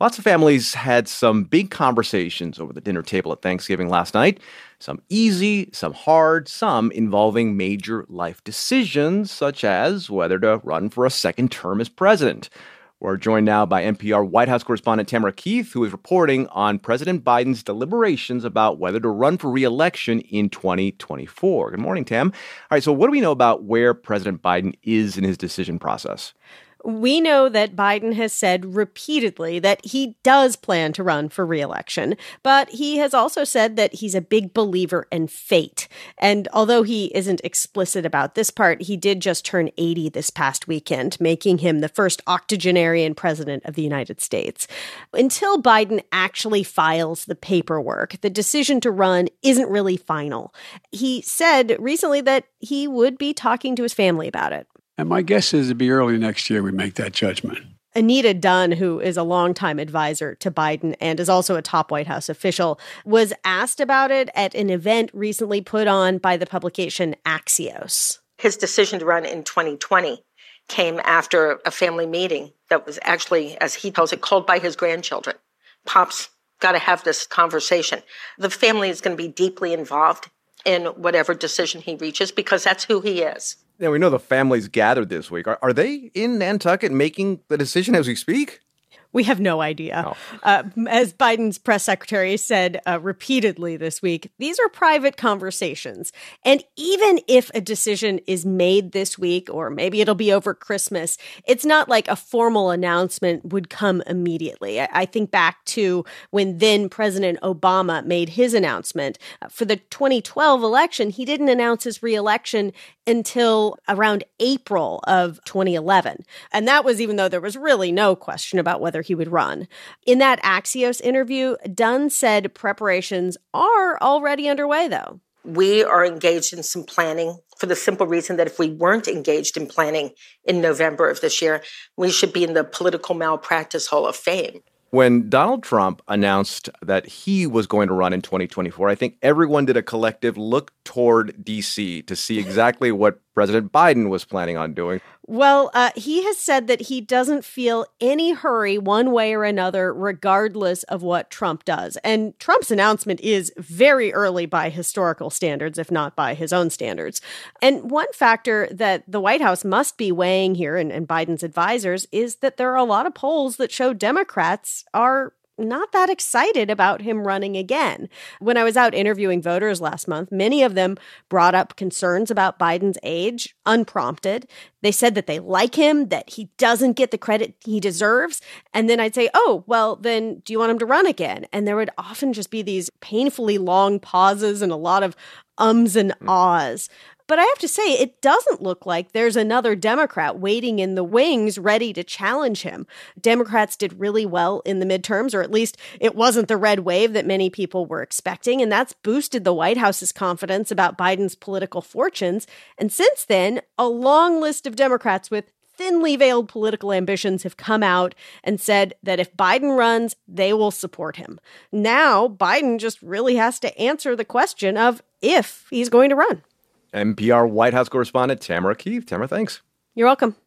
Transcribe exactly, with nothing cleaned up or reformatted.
Lots of families had some big conversations over the dinner table at Thanksgiving last night. Some easy, some hard, some involving major life decisions, such as whether to run for a second term as president. We're joined now by N P R White House correspondent Tamara Keith, who is reporting on President Biden's deliberations about whether to run for re-election in twenty twenty-four. Good morning, Tam. All right, so what do we know about where President Biden is in his decision process? We know that Biden has said repeatedly that he does plan to run for re-election, but he has also said that he's a big believer in fate. And although he isn't explicit about this part, he did just turn eighty this past weekend, making him the first octogenarian president of the United States. Until Biden actually files the paperwork, the decision to run isn't really final. He said recently that he would be talking to his family about it. And my guess is it'll be early next year we make that judgment. Anita Dunn, who is a longtime advisor to Biden and is also a top White House official, was asked about it at an event recently put on by the publication Axios. His decision to run in twenty twenty came after a family meeting that was actually, as he tells it, called by his grandchildren. Pop's got to have this conversation. The family is going to be deeply involved in whatever decision he reaches because that's who he is. Yeah, we know the families gathered this week. Are, are they in Nantucket making the decision as we speak? We have no idea. Oh. Uh, as Biden's press secretary said uh, repeatedly this week, these are private conversations. And even if a decision is made this week, or maybe it'll be over Christmas, it's not like a formal announcement would come immediately. I, I think back to when then President Obama made his announcement. Uh, for the twenty twelve election, he didn't announce his reelection until around April of twenty eleven. And that was even though there was really no question about whether he would run. In that Axios interview, Dunn said preparations are already underway, though. We are engaged in some planning for the simple reason that if we weren't engaged in planning in November of this year, we should be in the political malpractice hall of fame. When Donald Trump announced that he was going to run in twenty twenty-four, I think everyone did a collective look toward D C to see exactly what President Biden was planning on doing. Well, uh, he has said that he doesn't feel any hurry one way or another, regardless of what Trump does. And Trump's announcement is very early by historical standards, if not by his own standards. And one factor that the White House must be weighing here, and, and Biden's advisors, is that there are a lot of polls that show Democrats are not that excited about him running again. When I was out interviewing voters last month, many of them brought up concerns about Biden's age, unprompted. They said that they like him, that he doesn't get the credit he deserves. And then I'd say, oh, well, then do you want him to run again? And there would often just be these painfully long pauses and a lot of ums and ahs. But I have to say, it doesn't look like there's another Democrat waiting in the wings ready to challenge him. Democrats did really well in the midterms, or at least it wasn't the red wave that many people were expecting. And that's boosted the White House's confidence about Biden's political fortunes. And since then, a long list of Democrats with thinly veiled political ambitions have come out and said that if Biden runs, they will support him. Now, Biden just really has to answer the question of if he's going to run. N P R White House correspondent Tamara Keith. Tamara, thanks. You're welcome.